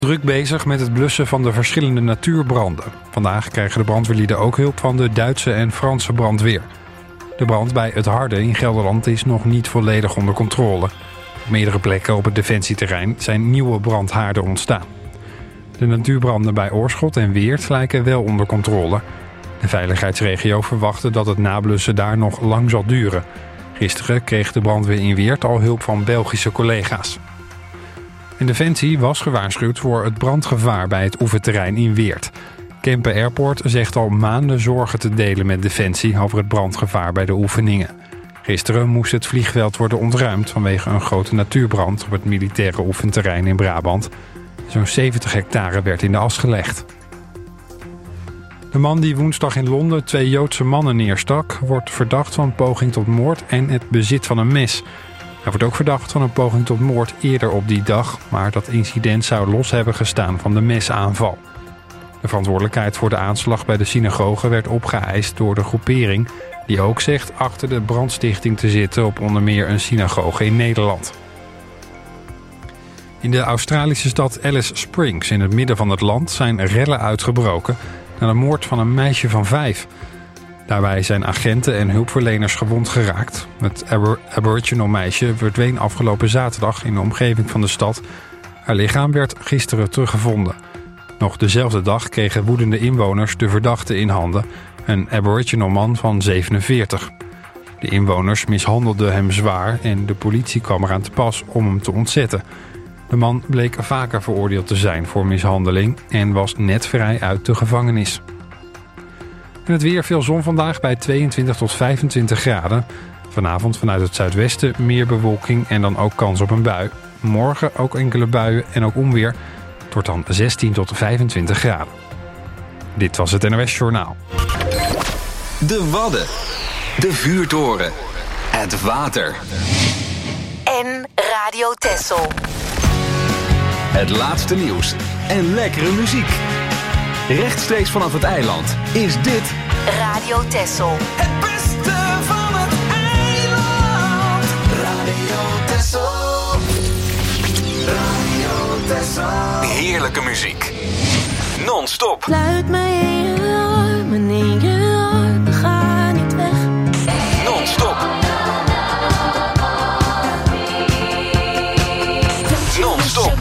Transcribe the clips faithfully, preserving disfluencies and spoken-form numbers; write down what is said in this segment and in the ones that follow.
Druk bezig met het blussen van de verschillende natuurbranden. Vandaag krijgen de brandweerlieden ook hulp van de Duitse en Franse brandweer. De brand bij Het Harde in Gelderland is nog niet volledig onder controle. Op meerdere plekken op het defensieterrein zijn nieuwe brandhaarden ontstaan. De natuurbranden bij Oorschot en Weert lijken wel onder controle. De veiligheidsregio verwachtte dat het nablussen daar nog lang zal duren. Gisteren kreeg de brandweer in Weert al hulp van Belgische collega's. En Defensie was gewaarschuwd voor het brandgevaar bij het oefenterrein in Weert. Kempen Airport zegt al maanden zorgen te delen met Defensie over het brandgevaar bij de oefeningen. Gisteren moest het vliegveld worden ontruimd vanwege een grote natuurbrand op het militaire oefenterrein in Brabant. Zo'n zeventig hectare werd in de as gelegd. De man die woensdag in Londen twee Joodse mannen neerstak, wordt verdacht van poging tot moord en het bezit van een mes. Hij wordt ook verdacht van een poging tot moord eerder op die dag, maar dat incident zou los hebben gestaan van de mesaanval. De verantwoordelijkheid voor de aanslag bij de synagoge werd opgeëist door de groepering, die ook zegt achter de brandstichting te zitten op onder meer een synagoge in Nederland. In de Australische stad Alice Springs in het midden van het land zijn rellen uitgebroken na de moord van een meisje van vijf. Daarbij zijn agenten en hulpverleners gewond geraakt. Het abor- aboriginal meisje verdween afgelopen zaterdag in de omgeving van de stad. Haar lichaam werd gisteren teruggevonden. Nog dezelfde dag kregen woedende inwoners de verdachte in handen, een aboriginal man van zevenenveertig. De inwoners mishandelden hem zwaar en de politie kwam eraan te pas om hem te ontzetten. De man bleek vaker veroordeeld te zijn voor mishandeling en was net vrij uit de gevangenis. En het weer, veel zon vandaag bij tweeëntwintig tot vijfentwintig graden. Vanavond vanuit het zuidwesten meer bewolking en dan ook kans op een bui. Morgen ook enkele buien en ook onweer. Het wordt dan zestien tot vijfentwintig graden. Dit was het N O S Journaal. De Wadden. De Vuurtoren. Het water. En Radio Texel. Het laatste nieuws en lekkere muziek. Rechtstreeks vanaf het eiland is dit Radio Texel. Het beste van het eiland. Radio Texel. Radio Texel. heerlijke muziek. Non-stop. Sluit mij in je armen, in je armen, ga niet weg. Non-stop. Non-stop.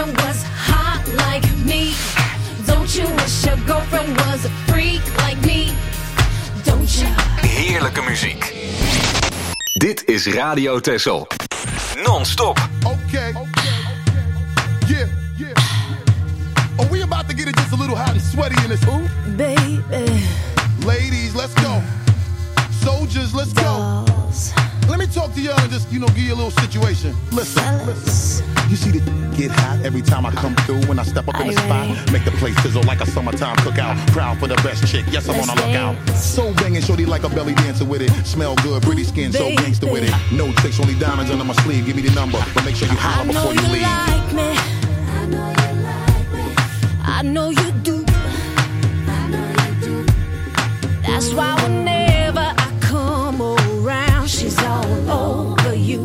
Heerlijke muziek. Dit is Radio Texel. Non-stop. Okay. Yeah, yeah. Are we about to get it just a little hot and sweaty in this hoop? Baby. Ladies, let's go. Soldiers, let's go. Dolls. Let me talk to y'all and just, you know, give you a little situation. Listen, listen. You see the get hot every time I come through. When I step up in the spot, make the place sizzle like a summertime cookout. Proud for the best chick, yes, I'm on a lookout. So banging, shorty like a belly dancer with it. Smell good, pretty skin, so gangster with it. No tricks, only diamonds under my sleeve. Give me the number, but make sure you holler before you leave. Like me. I know you like me. I know you do. I know you do. That's why whenever I come around, she's all over you.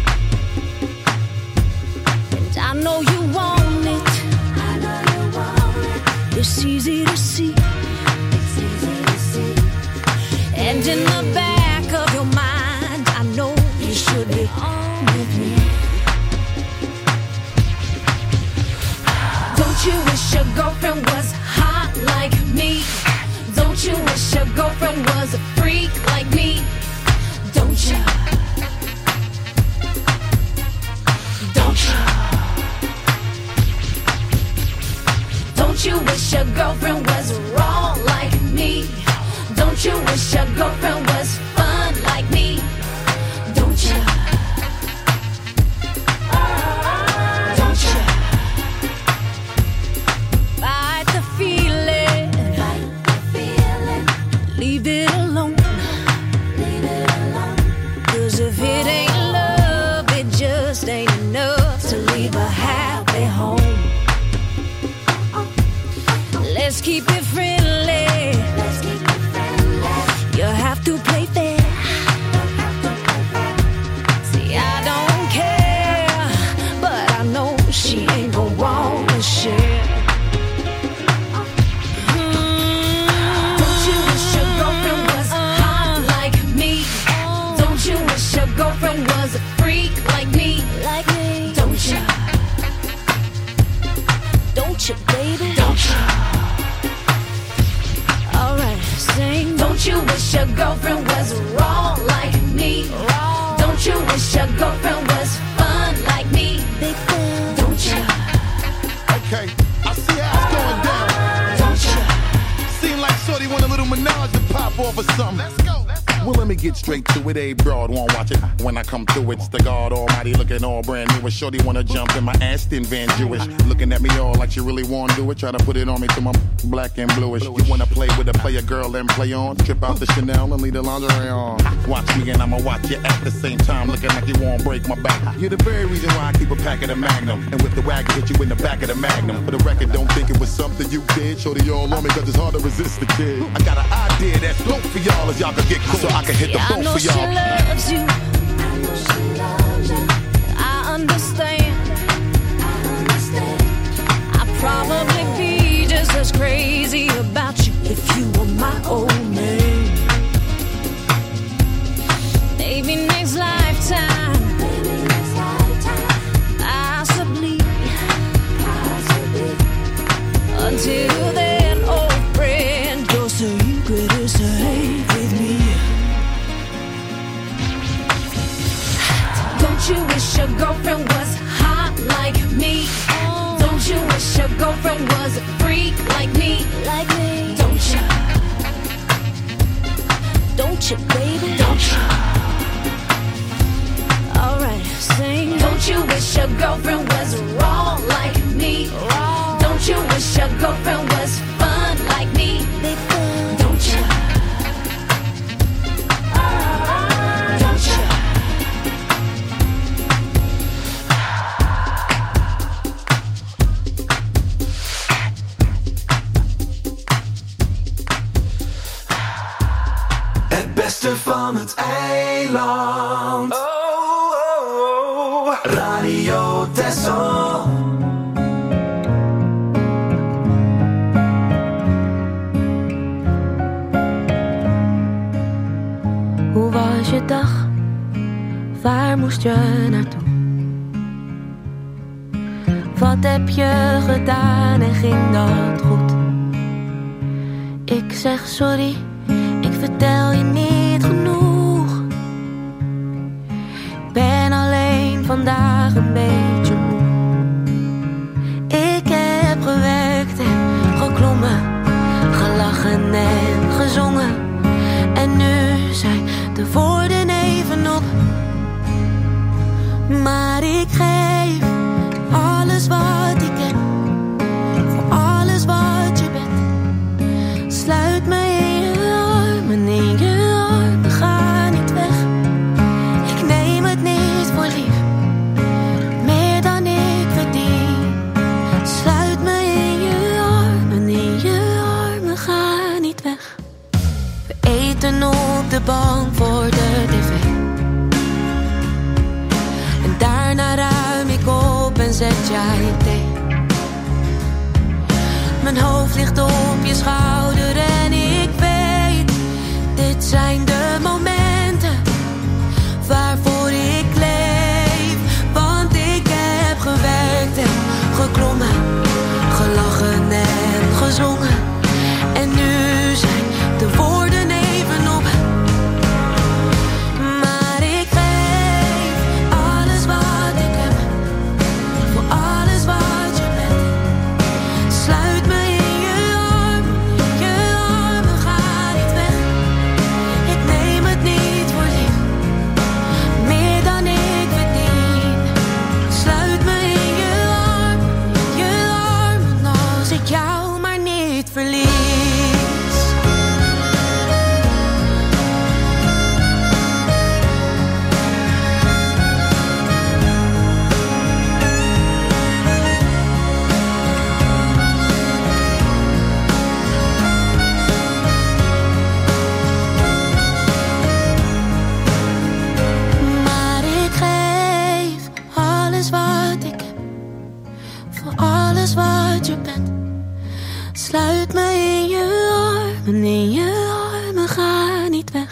And I know you want it. I know you want it. It's easy to see. It's easy to see. And in the back of your mind, I know you should be on with me. Don't you wish your girlfriend was hot like me? Don't you wish your girlfriend was a freak like me? Don't you? Don't you? Don't you wish your girlfriend was raw like me? Don't you wish your girlfriend was fun like me? Don't you? Don't you? Fight the feeling. Fight the feeling. Leave it alone. Leave it alone. 'Cause if it ain't love, it just ain't enough to leave a happy home. Let's keep it friendly. Let's keep it friendly. You have to play fair. See, I don't care, but I know she ain't gon' wanna share. you, baby? Don't you? Alright, sing. Don't you wish your girlfriend was wrong like me? Wrong. Don't you wish your girlfriend was fun like me? Big fan. Don't you? Okay, I see how it's going down. Don't you? Seem like Shorty want a little menage to pop off or something. Let's go, let's go. Well, let me get straight to it. A broad won't watch it. When I come through, it's the God Almighty looking all brand new. A Shorty wanna jump in my Aston Van Jewish. Looking at me all like she really wanna do it. Try to put it on me till my black and bluish. You wanna play with a player girl and play on? Trip out the Chanel and leave the lingerie on. Watch me and I'ma watch you at the same time. Looking like you won't break my back. You're the very reason why I keep a pack of the Magnum. And with the wagon, hit you in the back of the Magnum. For the record, don't think it was something you did. Shorty all on me cause it's hard to resist the kid. I got an idea that's dope for y'all as y'all can get cool. So I can hit the yeah, phone for y'all. She loves you. I know she loves you. I understand. I understand. I'd probably be just as crazy about you if you were my old man. Maybe next lifetime. Maybe next lifetime. Possibly. Possibly. Until then, old friend, you're so you could say with me. Don't you wish your girlfriend was hot like me? Don't you wish your girlfriend was a freak like me? Like me? Don't you? Don't you, baby? Don't you? Alright, sing. Don't you wish your girlfriend was wrong like me? Wrong. Don't you wish your girlfriend was fun like me? Big fun. Don't you? Don't you? Het beste van het eiland. Oh, oh, oh. Radio Texel. Hoe was je dag? Waar moest je naartoe? Wat heb je gedaan en ging dat goed? Ik zeg sorry, ik vertel je niet genoeg. Ik ben alleen vandaag een beetje moe. Ik heb gewerkt en geklommen, gelachen en gezongen. En nu zijn de woorden even op. Maar ik geef alles wat ik heb, voor alles wat je bent. Sluit me in je armen, in je armen, ga niet weg. Ik neem het niet voor lief, meer dan ik verdien. Sluit me in je armen, in je armen, ga niet weg. We eten op de bank voor de tv. En daarna ruim ik op en zet jij thee. Mijn hoofd ligt op je schouder en ik weet, dit zijn de momenten waarvoor ik leef. Want ik heb gewerkt en geklommen, gelachen en gezongen. En nu zijn de woorden even op. Maar ik geef alles wat ik heb, voor alles wat je bent. Sluit me in je armen, je armen, ga niet weg. Ik neem het niet voor lief, meer dan ik verdien. Sluit me in je armen, je armen, als ik jou maar niet verlies. Maar ik geef alles wat ik heb, voor alles wat je bent. Sluit me in je armen, in je armen, ga niet weg.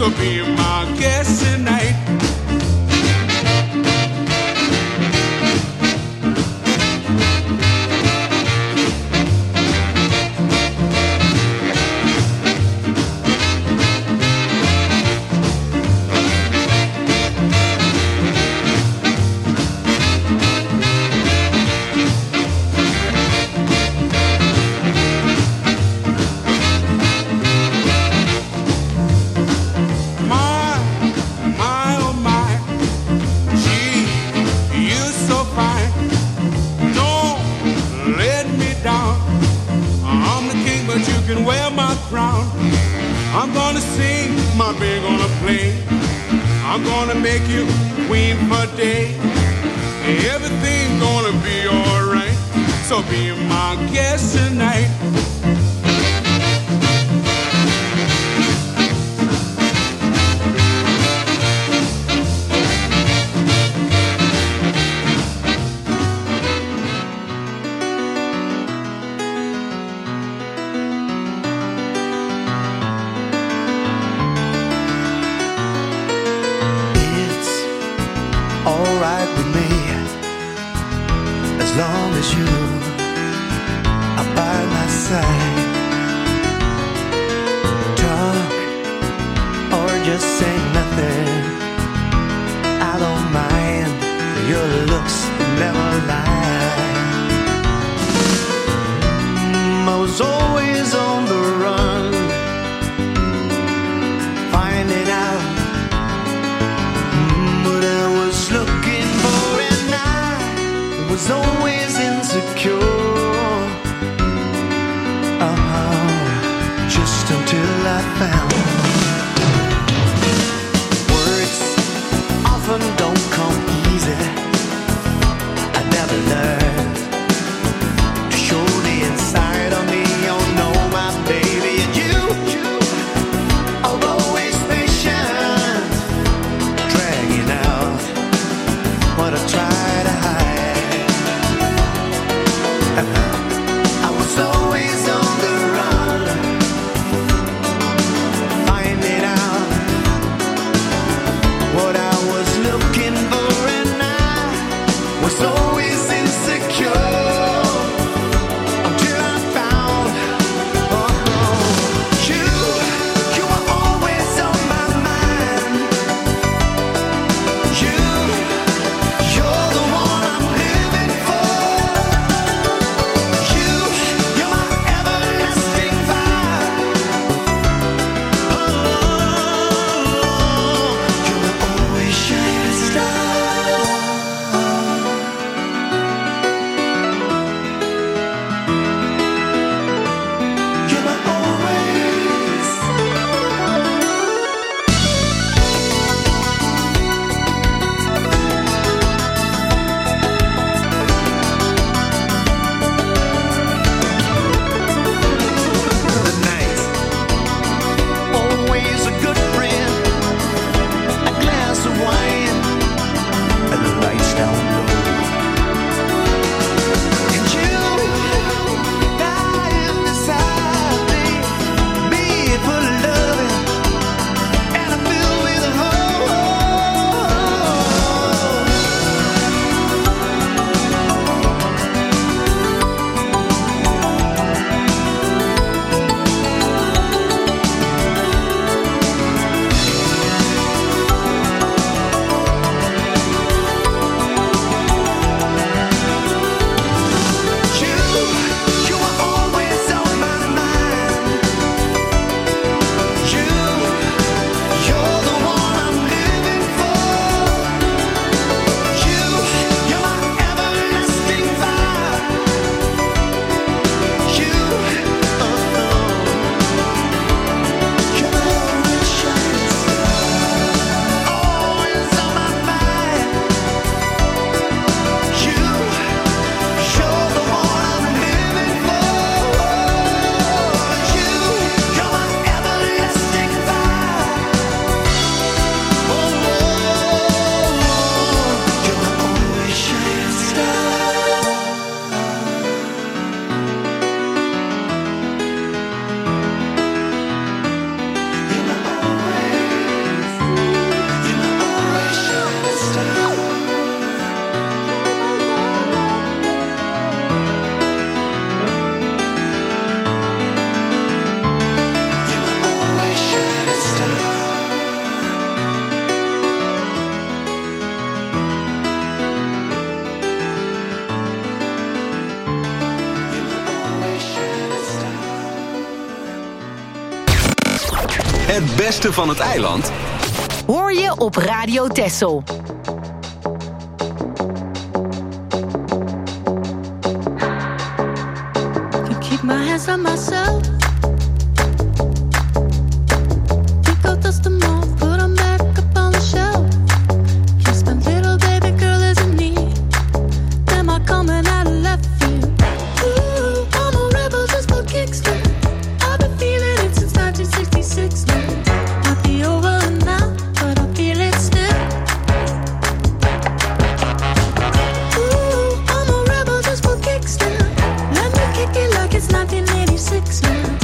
So be my guest tonight. I'm gonna sing, my band gonna play. I'm gonna make you queen for a day. Everything's gonna be alright. So be my guest tonight. As long as you are by my side, talk or just say nothing, I don't mind. Your looks never lie. I was always on the run, finding out what I was looking for, and I was always insecure. Uh-huh. Just until I found words often don't come easy. I never learned to show the inside of me. Oh no, my baby, and you are always patient, dragging out what I try to hide. I was always on the run, Het beste van het eiland hoor je op Radio Texel. Keep my hands on myself. Pick out dust them off, put them back up on the shelf. Kiss my little baby girl is in need. Am I coming out of left field? Ooh, I'm a rebel just for kicks. I've been feeling it since nineteen sixty-six now. Might be over now, but I feel it still. Ooh, I'm a rebel just for kicks now. Let me kick it like it's nineteen eighty-six now.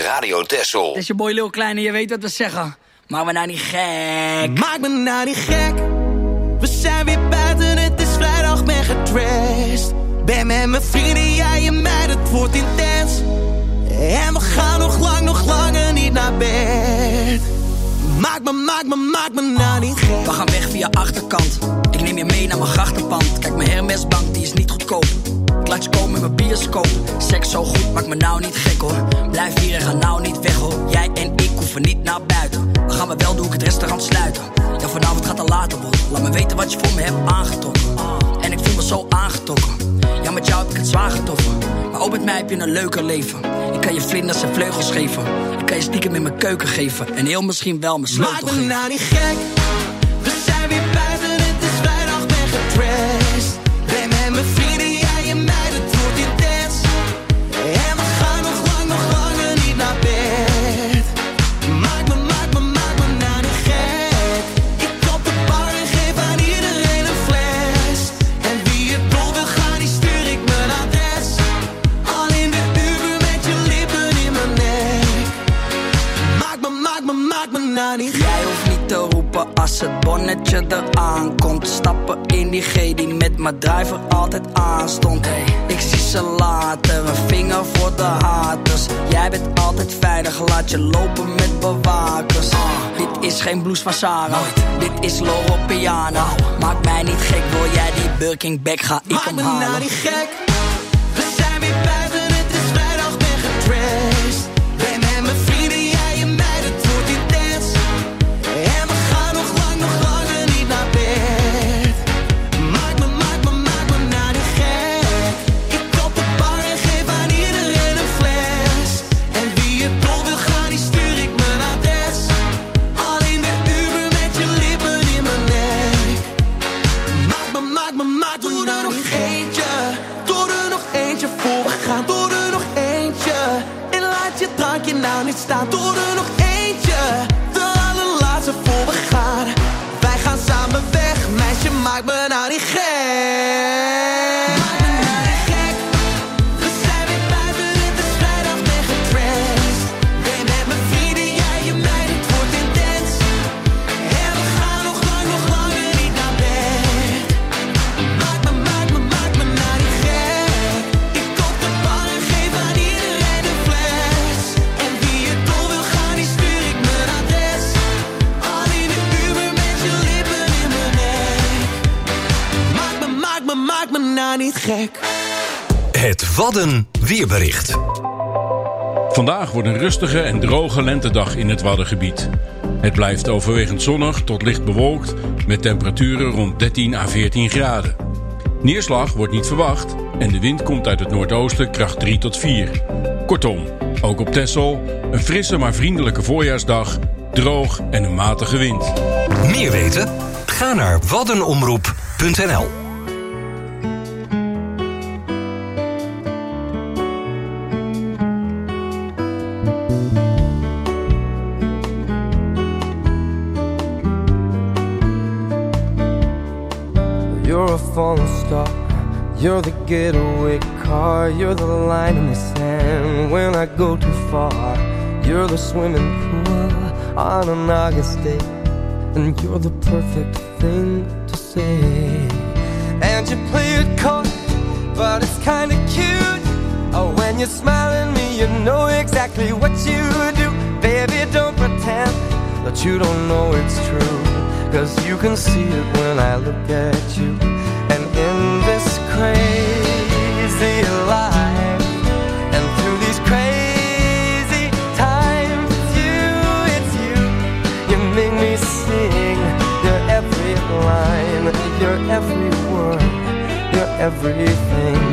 Radio Texel. Het is je boy Lil Klein en je weet wat we zeggen. Maak me nou niet gek. Maak me nou niet gek. We zijn weer buiten, het is vrijdag, ben getrashed. Ben met mijn vrienden, jij en mij, het wordt intens. En we gaan nog lang, nog langer niet naar bed. Maak me, maak me, maak me nou niet gek. We gaan weg via achterkant. Ik neem je mee naar mijn grachtenpand. Kijk, mijn Hermesbank, die is niet goedkoop. Clutch komen in mijn bioscoop. Seks zo goed, maak me nou niet gek hoor. Blijf hier en ga nou niet weg hoor. Jij en ik hoeven niet naar buiten. Dan gaan we wel, doe ik het restaurant sluiten. Ja, vanavond gaat het later worden. Laat me weten wat je voor me hebt aangetrokken. En ik voel me zo aangetrokken. Ja, met jou heb ik het zwaar getroffen. Maar ook met mij heb je een leuker leven. Ik kan je vlinders en vleugels geven. Ik kan je stiekem in mijn keuken geven. En heel misschien wel mijn sleutel geven. Maak me nou niet gek. We zijn weer buiten, het is vrijdag, ben getrashed. Ben met mijn vrienden, jij en mij, het wordt intens. En we gaan nog lang, nog langer niet naar bed. Maak me, maak me, maak me nou niet gek. Ik op de bar en geef aan iedereen een fles. En wie het dol wil gaan, die stuur ik mijn adres. Al in de Uber met je lippen in mijn nek. Maak me, maak me, maak me nou niet gek. Jij hoeft niet te roepen als het bonnetje eraan komt. Stappen in die G die met mijn driver altijd aanstond. Hey, ik zie ze later, een vinger voor de haters. Jij bent altijd veilig, laat je lopen met bewakers. uh, Dit is geen blues van Sarah, dit is Loro Piana. Maak mij niet gek, wil jij die Birkin bag, ga ik Maak omhalen. me nou niet gek. We zijn weer buiten, het is vrijdag, ben getrashed. Ben met mijn vrienden, jij en mij, het wordt intens. En we gaan nog lang, nog langer niet naar bed. Maak me, maak me, maak me nou niet gek. Ik op de bar en geef aan iedereen een fles. En wie het dol wil gaan, die stuur ik mijn adres. Al in de Uber met je lippen in mijn nek. Maak me, maak me, maak me nou er nog eentje. Doe er nog eentje voor we gaan. Doe er nog eentje. En laat je drankje nou niet staan. Doe er nog eentje. De allerlaatste voor we gaan. Wij gaan samen weg. Meisje, maak me nou niet gek. Maak me nou niet gek. We zijn weer buiten, het is vrijdag, ben getrashed. Ben met mijn vrienden, jij en mij, dit wordt intens. En we gaan nog lang, nog langer niet naar bed. Maak me, maak me, maak me nou niet gek. Ik op de bar en geef aan iedereen een fles. En wie het dol wil gaan, die stuur ik mijn adres. Al in de Uber met je lippen in mijn nek. Maak me, maak me, maak me nou niet gek. Het Wadden weerbericht. Vandaag wordt een rustige en droge lentedag in het Waddengebied. Het blijft overwegend zonnig tot licht bewolkt met temperaturen rond dertien à veertien graden. Neerslag wordt niet verwacht en de wind komt uit het noordoosten kracht drie tot vier. Kortom, ook op Texel een frisse maar vriendelijke voorjaarsdag, droog en een matige wind. Meer weten? Ga naar waddenomroep punt n l. You're a falling star, you're the getaway car, you're the line in the sand when I go too far. You're the swimming pool on an August day, and you're the perfect thing to say. And you play it cold, but it's kinda cute. Oh, when you smile at me, you know exactly what you do. Baby, don't pretend that you don't know it's true, 'cause you can see it when I look at you. And in this crazy life, and through these crazy times, it's you, it's you. You make me sing your every line, your every word, your everything.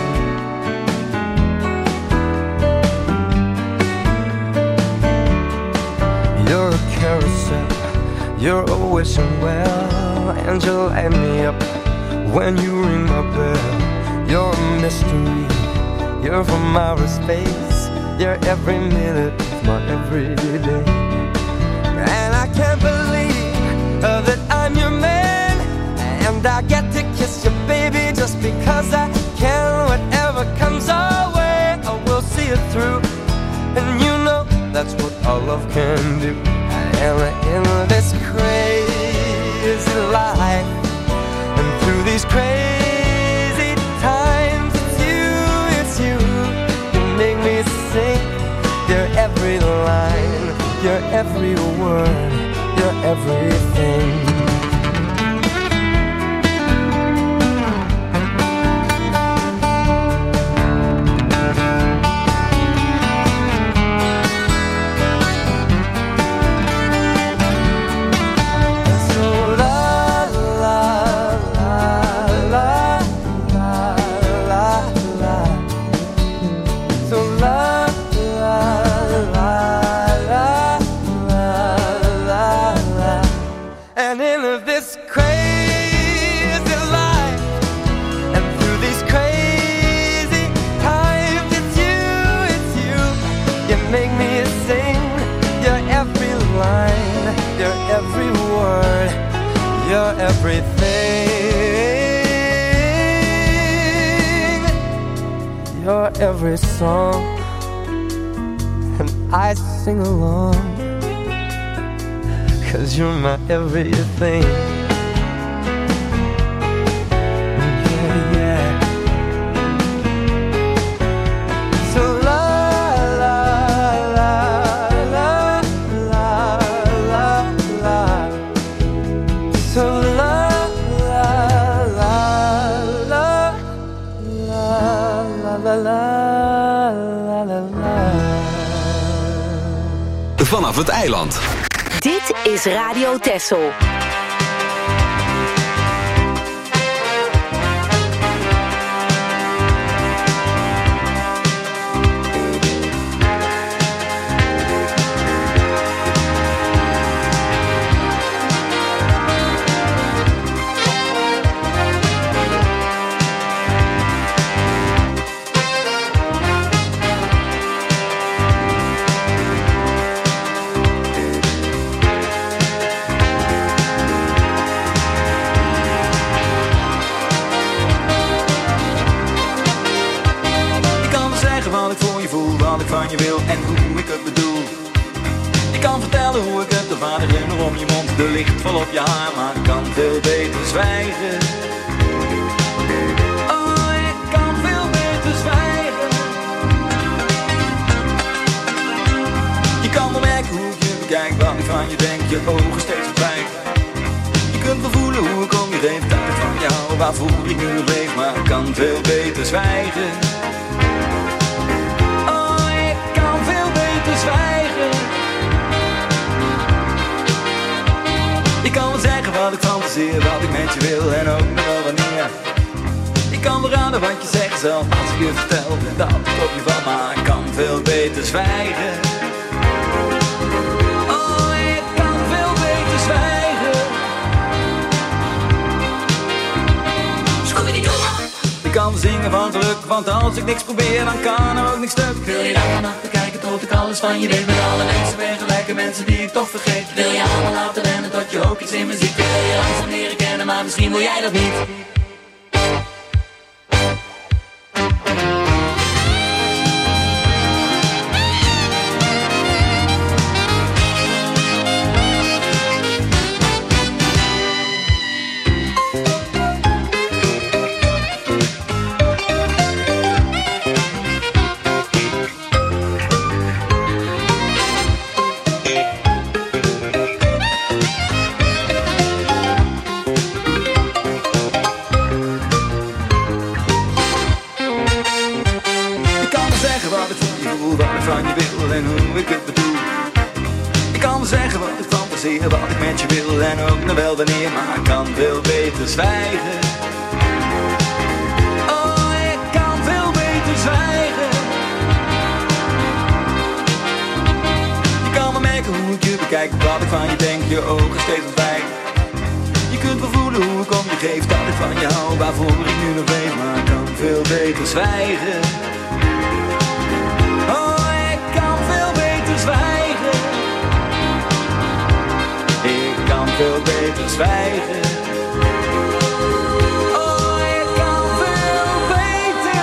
You're a carousel, you're a wishing well, and you light me up when you ring my bell. You're a mystery, you're from outer space, you're every minute of my everyday. And I can't believe uh, that I'm your man, and I get to kiss you, baby, just because I can. Whatever comes our way, I will see it through. And you know love can do. And in this crazy life, and through these crazy times, it's you, it's you. You make me sing your every line, your every word, your everything. You're everything. You're every song, and I sing along, 'cause you're my everything. Yeah, yeah. So la la la la la la la. So la la la la la la la la la la. Vanaf het eiland. Dit is Radio Texel. Van je wil en hoe ik het bedoel. Je kan vertellen hoe ik het, de vader glimmer om je mond, de licht vol op je haar, maar ik kan veel beter zwijgen. Oh, ik kan veel beter zwijgen. Je kan wel merken hoe ik je bekijk, wat ik van je denk, je ogen steeds verdwijnen. Je kunt wel voelen hoe ik om je heen, dat ik van jou, waarvoor ik nu nog leef, maar ik kan veel beter zwijgen. Zwijgen. Ik kan wel zeggen wat ik fantaseer, wat ik met je wil en ook nog wel wanneer. Ik kan wel raden wat je zegt zelf als ik je vertel dat ik op je val, maar ik kan veel beter zwijgen. Oh, ik kan veel beter zwijgen. Ik kan wel zingen van geluk, want als ik niks probeer dan kan er ook niks stuk. Wil je daar vannacht bekijken tot ik alles van je weet, met alle mensen vergelijken, mensen die ik toch vergeet. Wil je allemaal laten rennen tot je ook iets in me ziet. Wil je langzaam leren kennen, maar misschien wil jij dat niet. Wat ik met je wil en ook nog wel wanneer, maar ik kan veel beter zwijgen. Oh, ik kan veel beter zwijgen. Je kan wel merken hoe ik je bekijk, wat ik van je denk, je ogen steeds ontwijken. Je kunt wel voelen hoe ik om je geef, dat ik van je hou, waarvoor ik nu nog leef, maar ik kan veel beter zwijgen. Oh, ik kan veel beter zwijgen. Ik kan veel beter zwijgen. Oh, ik kan veel beter.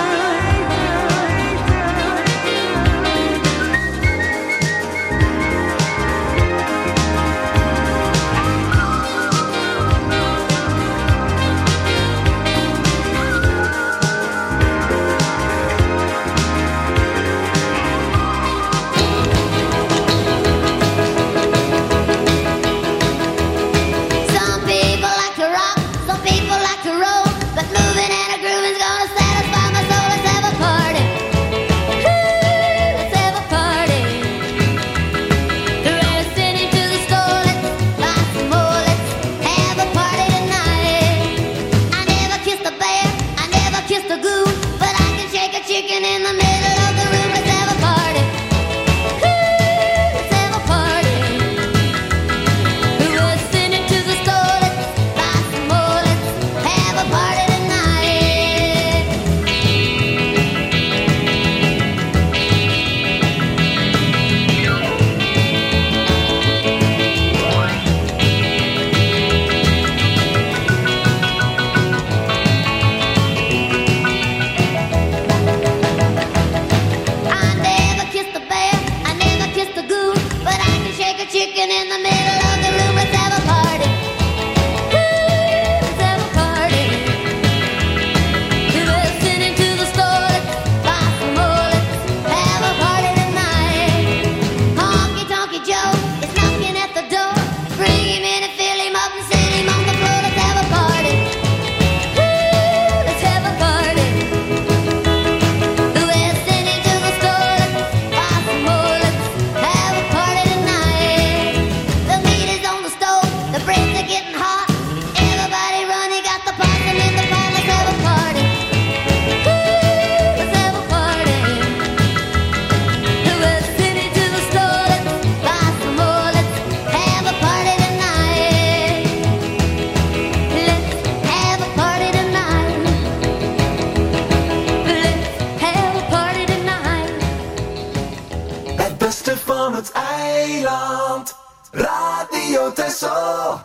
Texel.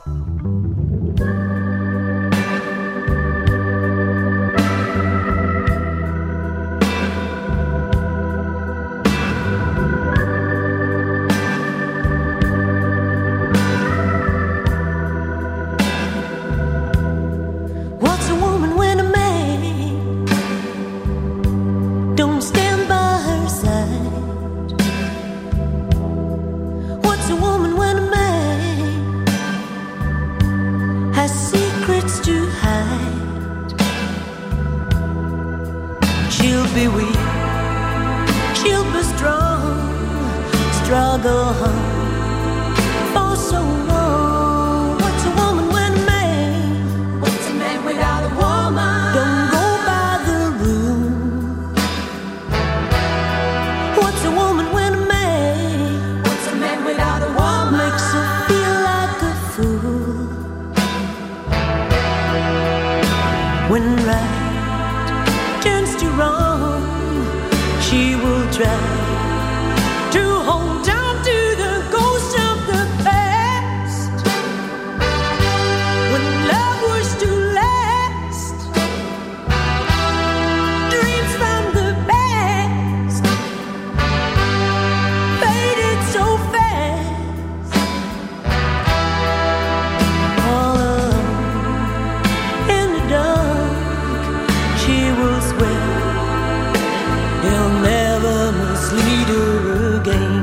Be weak, she'll be strong, struggle hard for so long. What's a woman when a man? What's a man without a woman? Don't go by the rule. What's a woman when a man? What's a man without a woman? Makes her feel like a fool. When right turns to wrong, she will try to hold on to the ghost of the past. When love was to last, dreams from the past faded so fast. All alone in the dark, she will swear he'll never mislead her again.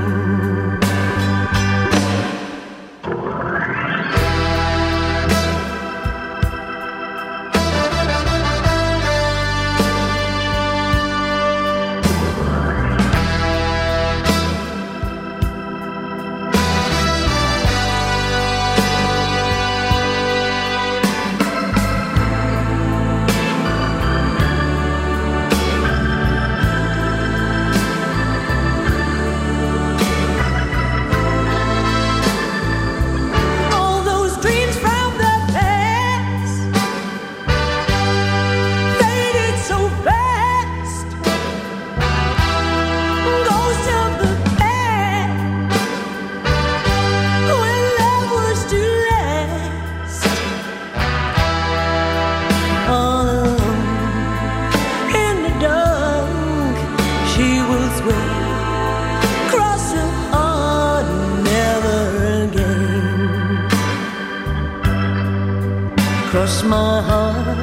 Cross my heart,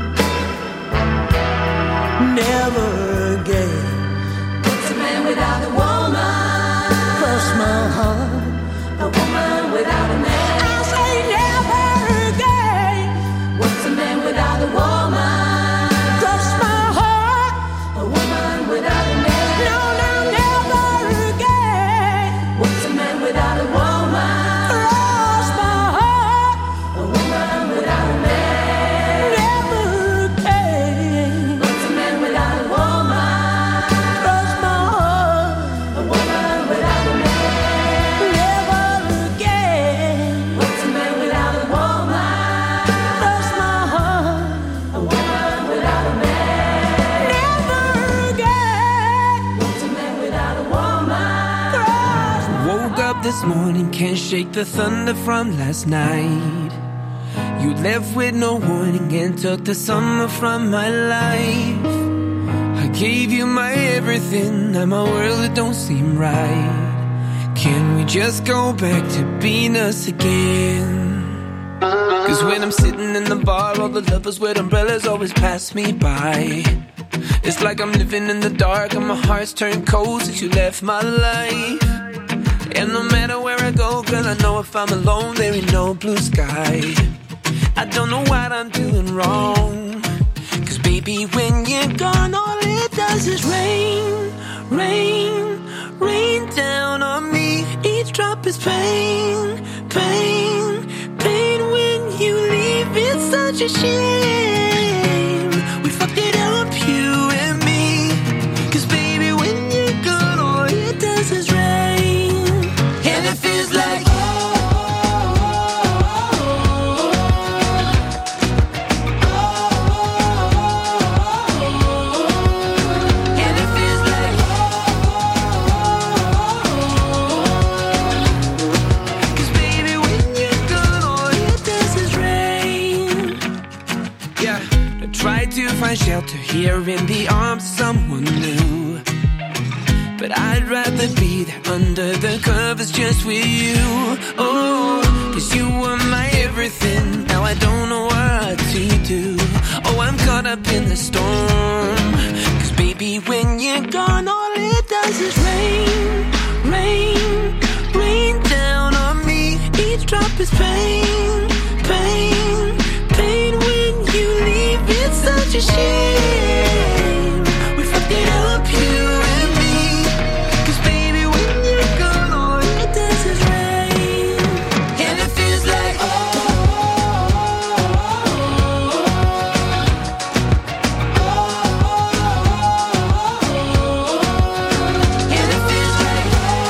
never again. What's a man without a woman? Cross my heart, a woman without a man. I say never again. What's a man without a woman? Cross my heart, a woman without a man. No, no, never again. What's a man without a woman? Cross my heart, a woman without a man. This morning can't shake the thunder from last night. You left with no warning and took the summer from my life. I gave you my everything, now my world it don't seem right. Can we just go back to being us again? Cause when I'm sitting in the bar, all the lovers with umbrellas always pass me by. It's like I'm living in the dark and my heart's turned cold since you left my life. And no matter where I go, girl, I know if I'm alone, there ain't no blue sky. I don't know what I'm doing wrong. Cause baby, when you're gone, all it does is rain, rain, rain down on me. Each drop is pain, pain, pain. When you leave, it's such a shame. We fucked it up, you and me. Cause baby, when you're gone, all it does is rain. And it feels like cause baby, when you're find shelter here in the arms of someone new. But I'd rather be there under the covers just with you. Oh, cause you were my everything. Now I don't know what to do. Oh, I'm caught up in the storm. Cause baby, when you're gone, all it does is rain, rain, rain down on me. Each drop is pain, pain, pain. When you leave, it's such a shame. We fucked it up, you and me. Cause baby, when you're gone, all it does is rain. And it feels like oh, and it feels like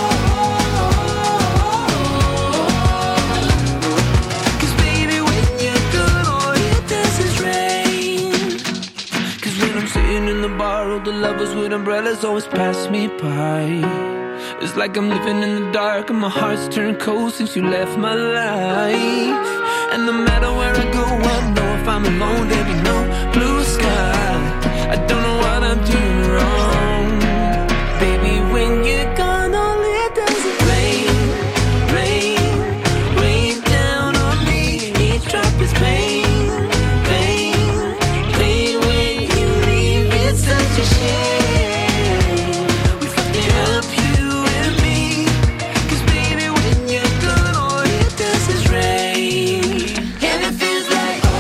cause baby, when you're gone, all it does is rain. Cause when I'm sitting in the bar, all the lovers with umbrellas always pass me by. It's like I'm living in the dark and my heart's turned cold since you left my life. And no matter where I go, I know if I'm alone, there'll be no blue sky. I don't know what I'm doing wrong. Baby, when you're gone, all it does is rain, rain, rain down on me. Each drop is pain, pain, pain. When you leave, it's such a shame. We fucked it up, you and me. Cause baby, when you're gone, all it does is rain. And it feels like oh,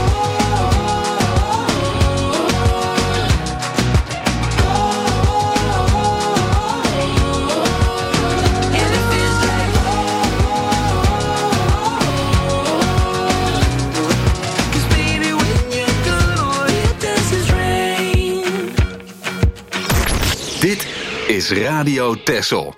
and it feels like cause baby, when you're gone, all it does is rain. Dit is Radio Texel.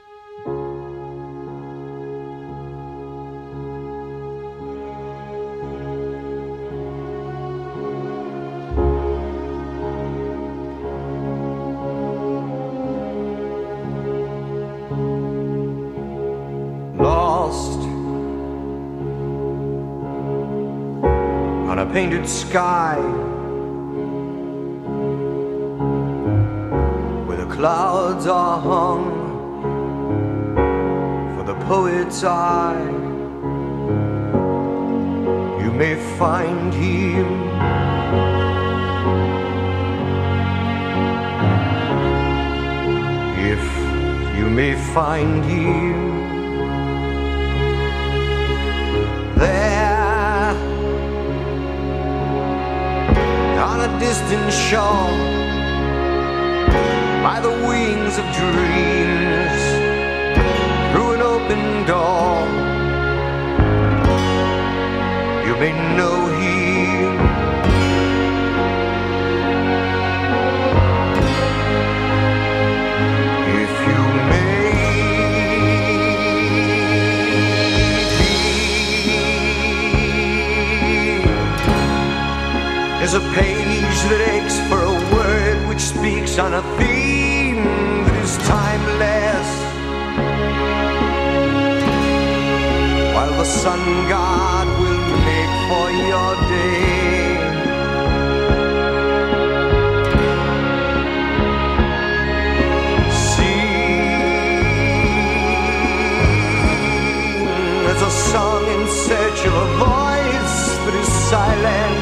Lost on a painted sky where the clouds are hung for the poet's eye. You may find him if you may find him there on a distant shore by the wings of dreams through an open door. You may know him if you may. There's a page that aches for a word which speaks on a theme that is timeless, while the sun god will make for your day sing as a song in search of a voice that is silent.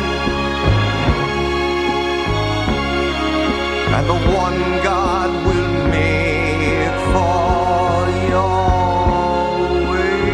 And the one God will make for your way.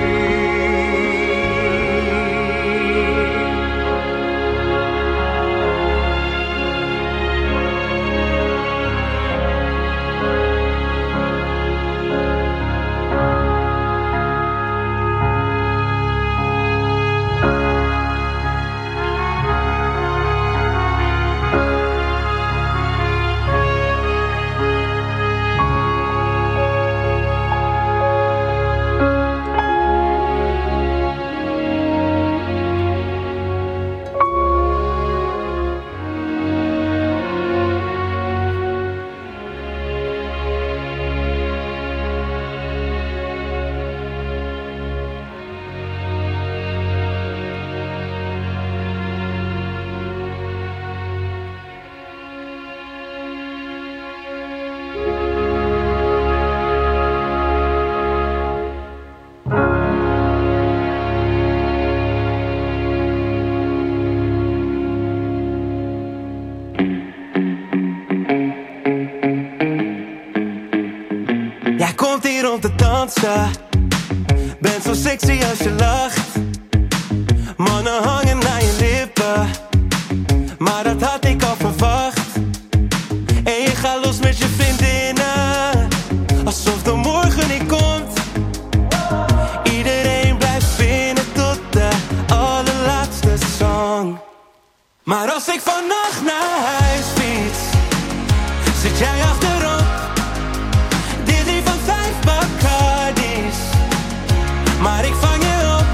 liefste. Ben zo sexy als je lacht. Mannen hangen naar je lippen, maar dat had ik al verwacht. En je gaat los met je vriendinnen, alsof de morgen niet komt. Iedereen blijft binnen tot de allerlaatste song. Maar als ik vannacht naar huis fiets, zit jij achterop. Dizzy van vijf Bacardis, maar ik vang je op.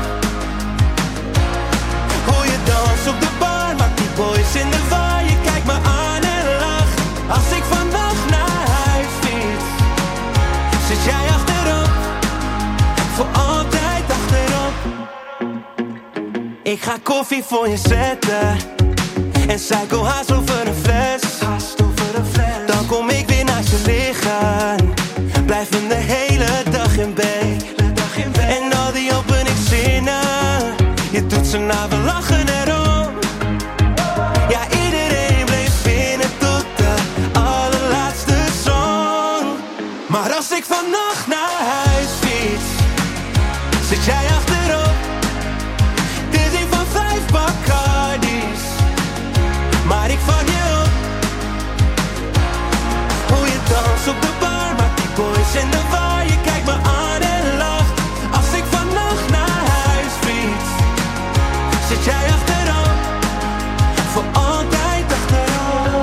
Hoe je dans op de bar, maakt die boys in de war. Je kijkt me aan en lacht. Als ik vannacht naar huis fiets, zit jij achterop, voor altijd achterop. Ik ga koffie voor je zetten en suiker haast over een fles. Dan kom ik weer naast je liggen, blijven de hele dag in bed. En al die openingszinnen, je doet ze na, we lachen erom. Ja, iedereen bleef binnen tot de allerlaatste song. Maar als ik vannacht naar huis fiets, zit jij achterop. Dizzy van vijf Bacardis, maar ik vang je op. Hoe je dans op de bar, maakt die boys in de war. Je kijkt me aan en lacht. Als ik vannacht naar huis fiets, zit jij achterop, voor altijd achterop.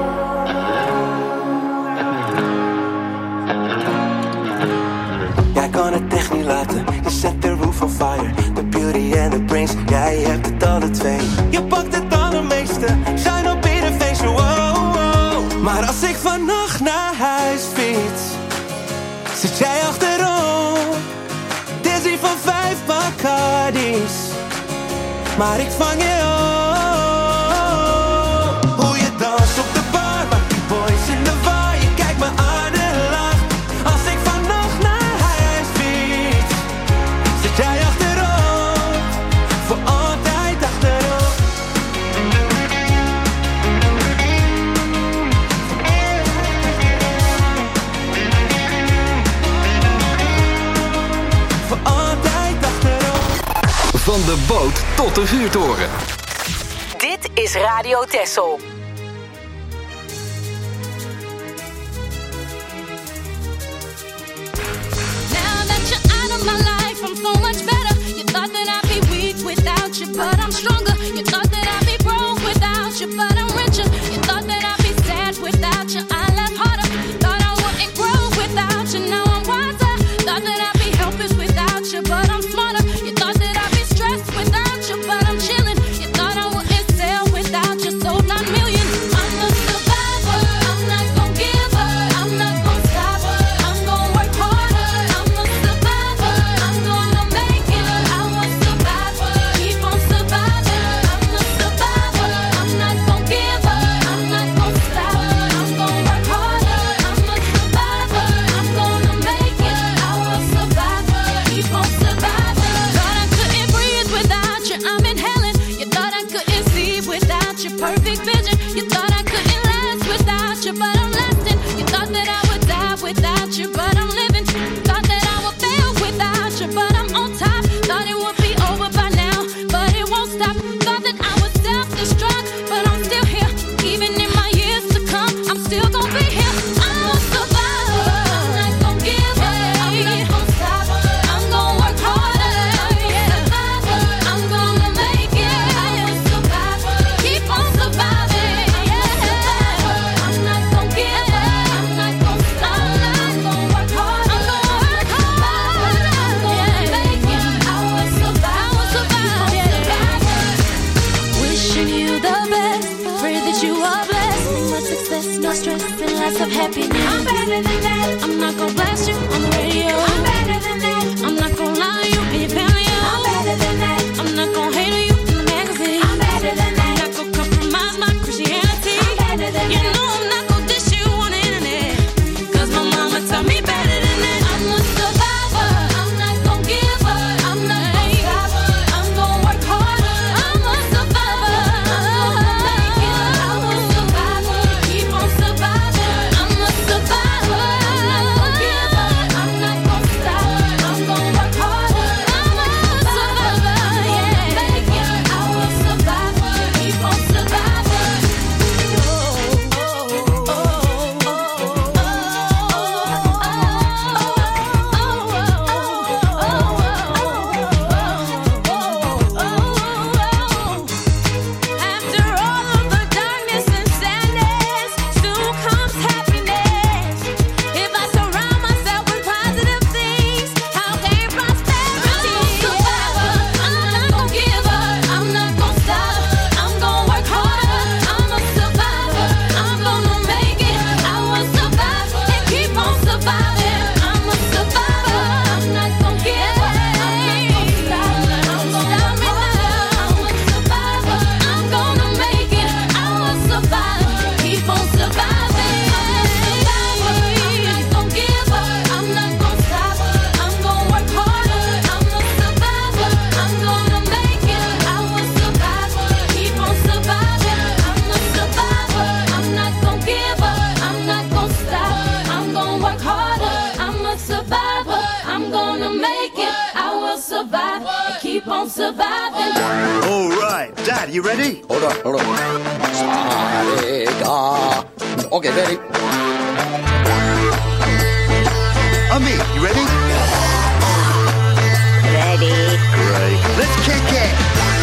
Jij kan het echt niet laten, je zet de roof on fire. The beauty and the brains, jij hebt het alle twee. Je pakt het allermeeste, shine op ieder feestje, wow, wow. Maar als ik vannacht naar huis fiets, zit jij achterop. Dizzy van vijf Bacardis, maar ik vang je op. Hoe je dans op de bar, maakt die boys in de war. Je kijkt me aan en lacht. Als ik vannacht naar huis fiets, zit jij achterop, voor altijd achterop. Voor altijd achterop. Van de boot tot de vuurtoren. Dit is Radio Texel. Now that you're out of my life, I'm so much better. You thought that I'd be weak without you, but I'm stronger. You thought that I'd be broke without you, but I'm richer. You thought that I'd be sad without you, I laugh harder. Thought I wouldn't grow without you, now I'm wiser. Thought that I'd be helpless without you, but I'm smarter. You thought that I'd be stressed without you, but I'm chilling. You thought I wouldn't sell without you, sold nine million. I'm a survivor, I'm not gon' give up, I'm not gon' stop, I'm gon' work harder. I'm a survivor, I'm gonna make it. I was survivor, keep on surviving. I'm a survivor, I'm not gon' give up, I'm not gon' stop, I'm gon' work harder. I'm a survivor, I'm gonna make it. I was survivor, keep on surviving. Thought I couldn't breathe without you, I'm inhaling. You thought I couldn't see without your perfect vision. You thought I couldn't last without you, but I'm lasting. You thought that I would die without you, but I'm living. Thought that I would fail without you, but I'm on top. Thought it would be over by now, but it won't stop. Thought that I would self-destruct, but I'm still here. Even in my years to come, I'm still gonna be here. I'm a survivor, I'm not gonna give up, I'm not gonna stop, I'm gonna work harder. I'm a survivor, I'm gonna make it. I'm a survivor, keep on surviving. I'm not gonna give up, I'm not gonna stop, I'm gonna work hard. I'm gonna work hard, I'm gonna make it. I will survive, I will survive. Wishing you the best, pray that you are blessed. Much success, no stress, and lots of happiness. I'm better than that. I'm not gonna blast you on the radio. I'm better than that. I'm not gonna lie to you in your family. I'm better than that. I'm not gonna hate on you in the magazine. I'm better than that. I'm not gonna compromise my Christianity. I'm better than you that. You know I'm not gonna dish you on the internet, 'cause my mama taught me better than that. I'm a survivor, I'm not gonna give up, I'm not gonna stop, I'm gonna work harder. I'm a survivor, I'm gonna make it. I'm a survivor, keep on surviving. I'm a survivor, I'm not gonna give up, I'm not gonna stop, surviving. All right, Dad, you ready? Hold on, hold on. Okay, ready. Ami, you ready? Ready. Great. Let's kick it.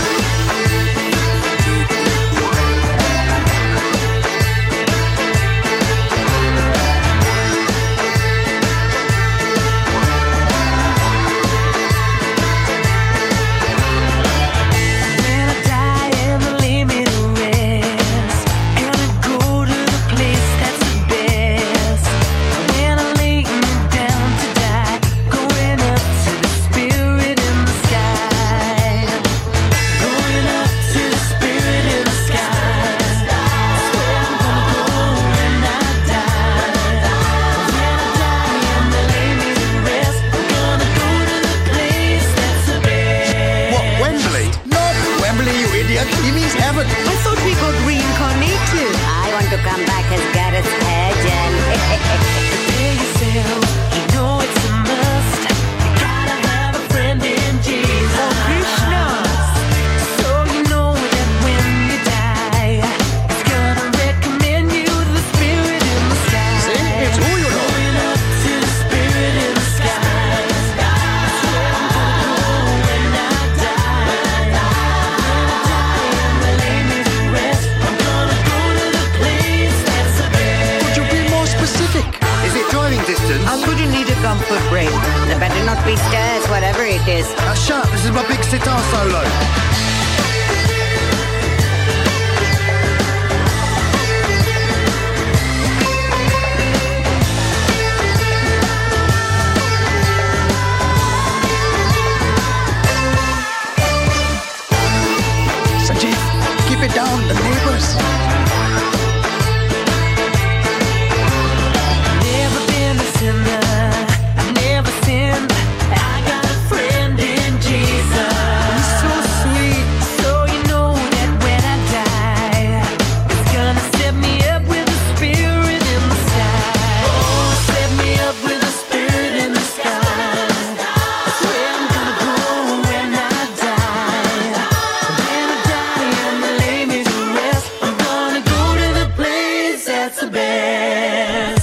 He means heaven. I thought we got reincarnated. I want to come back as Gareth Pageant. Prepare yourself, you know it's a must. You gotta have a friend in Jesus. Oh, Krishna. So you know that when you die, it's gonna recommend you to the spirit in the sky. See, it's who you know. Going up to the spirit in the sky. That's where I'm gonna go when I die. Is it driving distance? I'm going to need a comfort break. There better not be stairs, whatever it is. Uh, shut up, this is my big sitar solo. Sanjeev, keep it down, the neighbors. I've never sinned. I got a friend in Jesus. He's so sweet. So you know that when I die, it's gonna set me up with the spirit in the sky. Oh, set me up with the spirit in the sky. That's where I'm gonna go when I die. When I die and they lay me to rest, I'm gonna go to the place that's the best.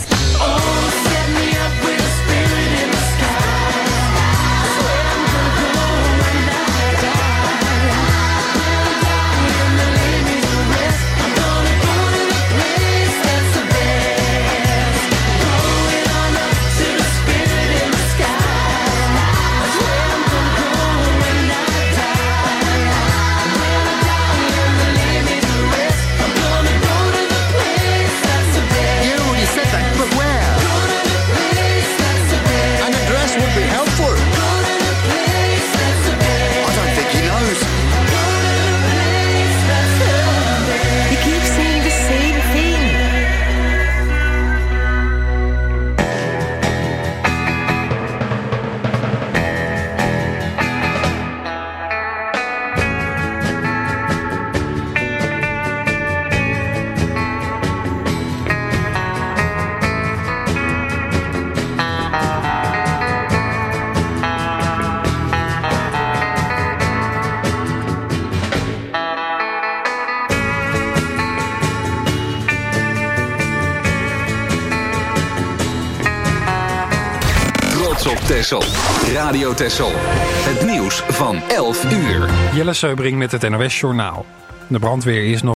Op Texel. Radio Texel. Het nieuws van elf uur. Jelle Seubring met het N O S Journaal. De brandweer is nog